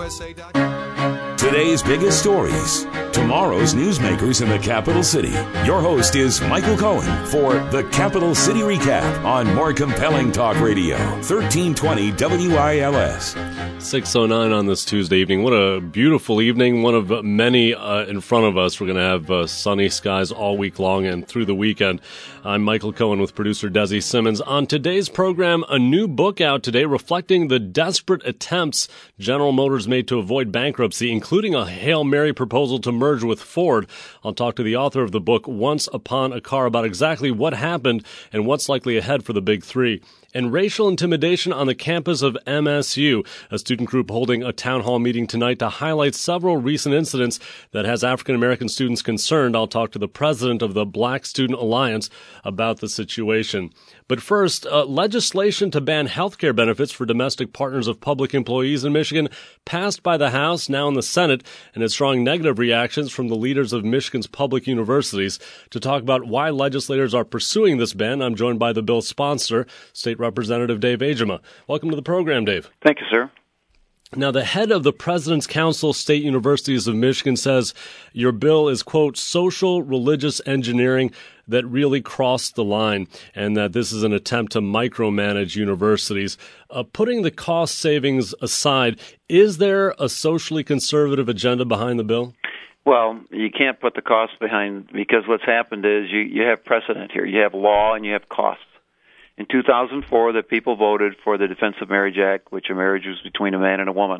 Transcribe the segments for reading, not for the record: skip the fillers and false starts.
WSUSA.com. Today's biggest stories, tomorrow's newsmakers in the capital city. Your host is Michael Cohen for the Capital City Recap on more compelling talk radio, 1320 WILS. 6:09 on this Tuesday evening. What a beautiful evening, one of many in front of us. We're going to have sunny skies all week long and through the weekend. I'm Michael Cohen with producer Desi Simmons. On today's program, a new book out today reflecting the desperate attempts General Motors made to avoid bankruptcy, including a Hail Mary proposal to merge with Ford. I'll talk to the author of the book, Once Upon a Car, about exactly what happened and what's likely ahead for the Big Three. And racial intimidation on the campus of MSU, a student group holding a town hall meeting tonight to highlight several recent incidents that has African-American students concerned. I'll talk to the president of the Black Student Alliance about the situation. But first, legislation to ban health care benefits for domestic partners of public employees in Michigan passed by the House, now in the Senate, and it's drawing negative reactions from the leaders of Michigan's public universities. To talk about why legislators are pursuing this ban, I'm joined by the bill's sponsor, State Representative Dave Agema. Welcome to the program, Dave. Thank you, sir. Now, the head of the President's Council State Universities of Michigan says your bill is, quote, social religious engineering that really crossed the line, and that this is an attempt to micromanage universities. Putting the cost savings aside, is there a socially conservative agenda behind the bill? Well, you can't put the cost behind, because what's happened is you have precedent here. You have law and you have costs. In 2004, the people voted for the Defense of Marriage Act, which a marriage was between a man and a woman.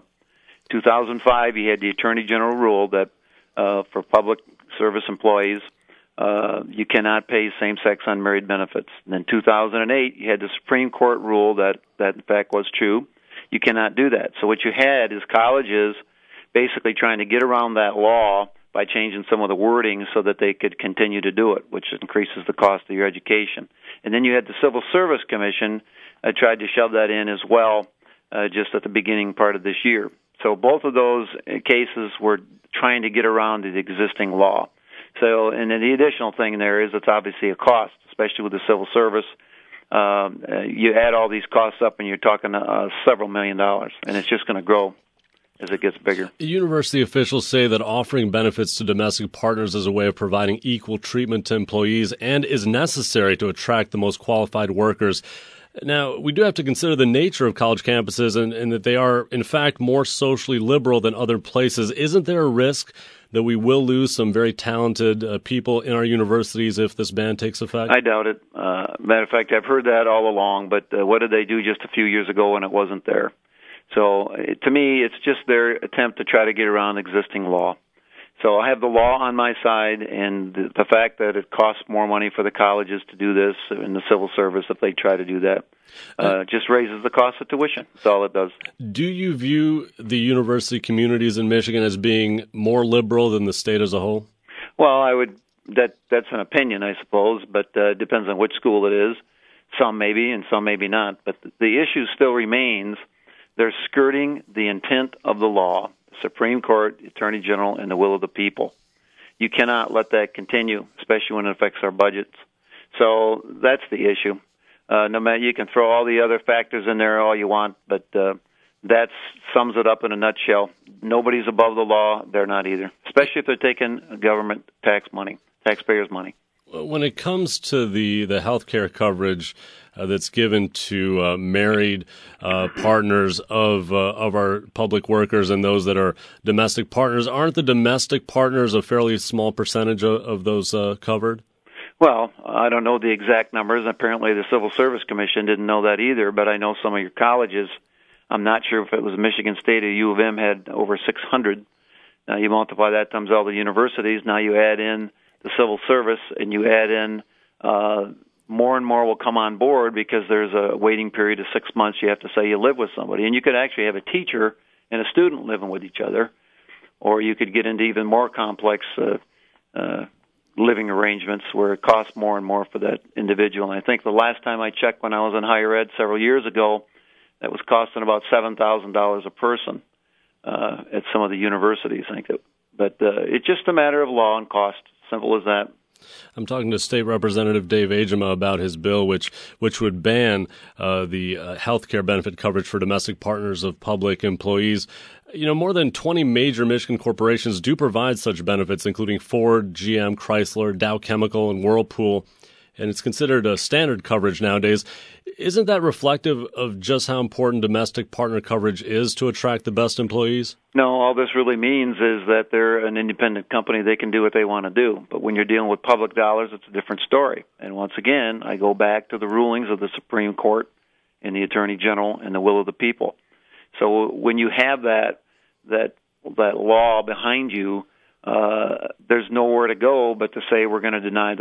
2005, you had the Attorney General rule that for public service employees, you cannot pay same-sex unmarried benefits. And then 2008, you had the Supreme Court rule that in fact was true. You cannot do that. So what you had is colleges basically trying to get around that law by changing some of the wording so that they could continue to do it, which increases the cost of your education. And then you had the Civil Service Commission tried to shove that in as well just at the beginning part of this year. So both of those cases were trying to get around the existing law. So, and then the additional thing there is it's obviously a cost, especially with the civil service. You add all these costs up and you're talking several $1 million, and it's just going to grow as it gets bigger. University officials say that offering benefits to domestic partners is a way of providing equal treatment to employees and is necessary to attract the most qualified workers. Now, we do have to consider the nature of college campuses and that they are, in fact, more socially liberal than other places. Isn't there a risk that we will lose some very talented people in our universities if this ban takes effect? I doubt it. Matter of fact, I've heard that all along, but what did they do just a few years ago when it wasn't there? So to me, it's just their attempt to try to get around existing law. So I have the law on my side, and the fact that it costs more money for the colleges to do this in the civil service if they try to do that just raises the cost of tuition. That's all it does. Do you view the university communities in Michigan as being more liberal than the state as a whole? Well, I would. That's an opinion, I suppose, but it depends on which school it is. Some maybe, and some maybe not. But the issue still remains. They're skirting the intent of the law, the Supreme Court, the Attorney General, and the will of the people. You cannot let that continue, especially when it affects our budgets. So that's the issue. No matter, you can throw all the other factors in there all you want, but that sums it up in a nutshell. Nobody's above the law. They're not either, especially if they're taking government taxpayers' money. When it comes to the health care coverage that's given to married partners of our public workers and those that are domestic partners, aren't the domestic partners a fairly small percentage of those covered? Well, I don't know the exact numbers. Apparently the Civil Service Commission didn't know that either, but I know some of your colleges, I'm not sure if it was Michigan State or U of M, had over 600. Now you multiply that times all the universities. Now you add in the civil service, and you add in more and more will come on board because there's a waiting period of 6 months. You have to say you live with somebody. And you could actually have a teacher and a student living with each other, or you could get into even more complex living arrangements where it costs more and more for that individual. And I think the last time I checked when I was in higher ed several years ago, that was costing about $7,000 a person at some of the universities. I think but it's just a matter of law and cost. Simple as that. I'm talking to State Representative Dave Agema about his bill, which would ban the health care benefit coverage for domestic partners of public employees. More than 20 major Michigan corporations do provide such benefits, including Ford, GM, Chrysler, Dow Chemical, and Whirlpool, and it's considered a standard coverage nowadays. Isn't that reflective of just how important domestic partner coverage is to attract the best employees? No, all this really means is that they're an independent company. They can do what they want to do. But when you're dealing with public dollars, it's a different story. And once again, I go back to the rulings of the Supreme Court and the Attorney General and the will of the people. So when you have that law behind you, there's nowhere to go but to say we're going to deny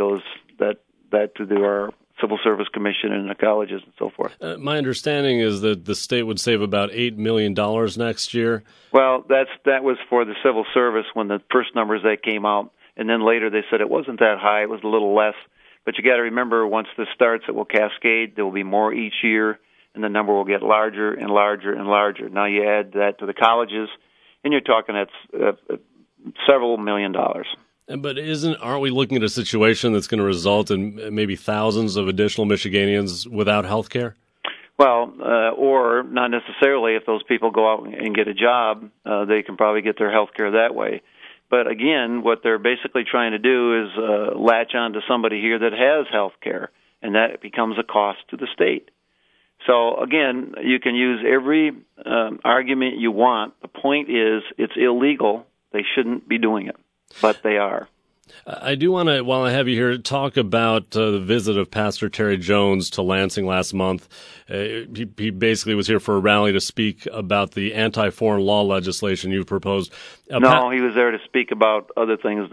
that to our Civil Service Commission and the colleges and so forth. My understanding is that the state would save about $8 million next year. Well, that was for the civil service when the first numbers that came out, and then later they said it wasn't that high, it was a little less. But you got to remember, once this starts, it will cascade. There will be more each year, and the number will get larger and larger and larger. Now you add that to the colleges, and you're talking at several $1 million. But aren't we looking at a situation that's going to result in maybe thousands of additional Michiganians without health care? Well, or not necessarily. If those people go out and get a job, they can probably get their health care that way. But again, what they're basically trying to do is latch on to somebody here that has health care, and that becomes a cost to the state. So again, you can use every argument you want. The point is, it's illegal. They shouldn't be doing it. But they are. I do want to, while I have you here, talk about the visit of Pastor Terry Jones to Lansing last month. He basically was here for a rally to speak about the anti-foreign law legislation you proposed. No, he was there to speak about other things.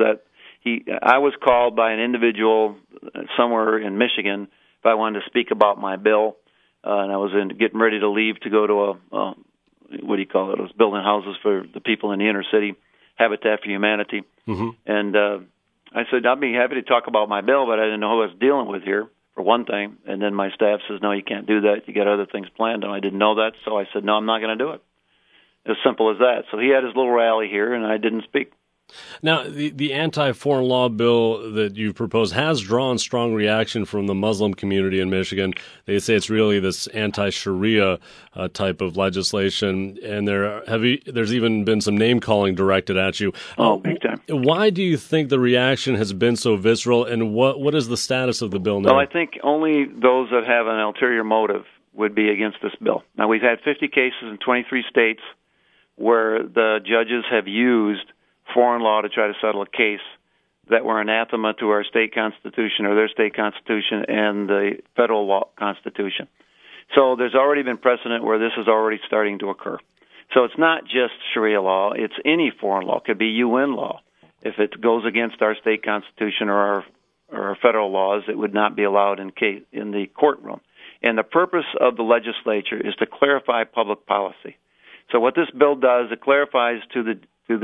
I was called by an individual somewhere in Michigan if I wanted to speak about my bill, and I was getting ready to leave to go to what do you call it? It was building houses for the people in the inner city. Habitat for Humanity. Mm-hmm. And I said, I'd be happy to talk about my bill, but I didn't know who I was dealing with here, for one thing. And then my staff says, no, you can't do that. You got other things planned. And I didn't know that, so I said, no, I'm not going to do it. As simple as that. So he had his little rally here, and I didn't speak. Now, the anti-foreign law bill that you proposed has drawn strong reaction from the Muslim community in Michigan. They say it's really this anti-Sharia type of legislation, and there's even been some name-calling directed at you. Oh, big time. Why do you think the reaction has been so visceral, and what is the status of the bill now? Well, I think only those that have an ulterior motive would be against this bill. Now, we've had 50 cases in 23 states where the judges have used foreign law to try to settle a case that were anathema to our state constitution or their state constitution and the federal law constitution. So there's already been precedent where this is already starting to occur. So it's not just Sharia law, it's any foreign law. It could be UN law. If it goes against our state constitution or our federal laws, it would not be allowed in the courtroom. And the purpose of the legislature is to clarify public policy. So what this bill does, it clarifies to the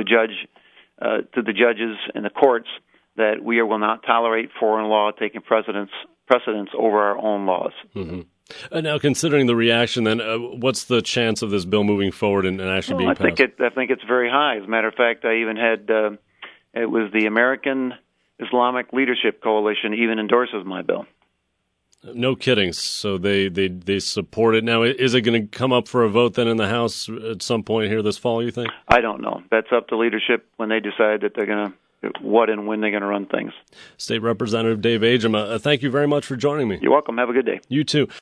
judges and the courts that we will not tolerate foreign law taking precedence over our own laws. Mm-hmm. Now, considering the reaction, then, what's the chance of this bill moving forward and actually being passed? I think it's very high. As a matter of fact, I even had it was the American Islamic Leadership Coalition even endorses my bill. No kidding. So they support it. Now, is it going to come up for a vote then in the House at some point here this fall, you think? I don't know. That's up to leadership when they decide that they're going to, what and when they're going to run things. State Representative Dave Agem, thank you very much for joining me. You're welcome. Have a good day. You too.